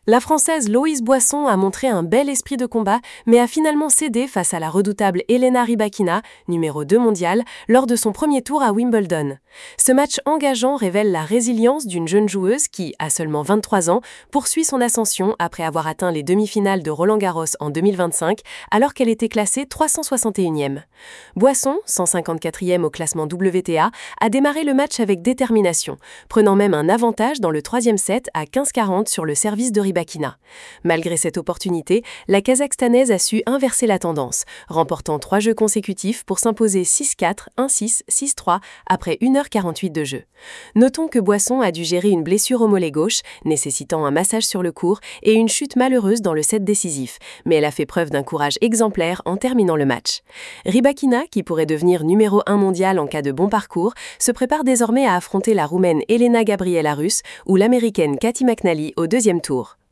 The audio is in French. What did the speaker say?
La Française Loïse Boisson a montré un bel esprit de combat, mais a finalement cédé face à la redoutable Elena Rybakina, numéro 2 mondiale, lors de son premier tour à Wimbledon. Ce match engageant révèle la résilience d'une jeune joueuse qui, à seulement 23 ans, poursuit son ascension après avoir atteint les demi-finales de Roland-Garros en 2025, alors qu'elle était classée 361e. Boisson, 154e au classement WTA, a démarré le match avec détermination, prenant même un avantage dans le troisième set à 15-40 sur le service de Rybakina. Malgré cette opportunité, la Kazakhstanaise a su inverser la tendance, remportant 3 jeux consécutifs pour s'imposer 6-4, 1-6, 6-3 après 1h48 de jeu. Notons que Boisson a dû gérer une blessure au mollet gauche, nécessitant un massage sur le court et une chute malheureuse dans le set décisif, mais elle a fait preuve d'un courage exemplaire en terminant le match. Rybakina, qui pourrait devenir numéro 1 mondial en cas de bon parcours, se prépare désormais à affronter la Roumaine Elena Gabriela Rus ou l'Américaine Caty McNally au deuxième tour.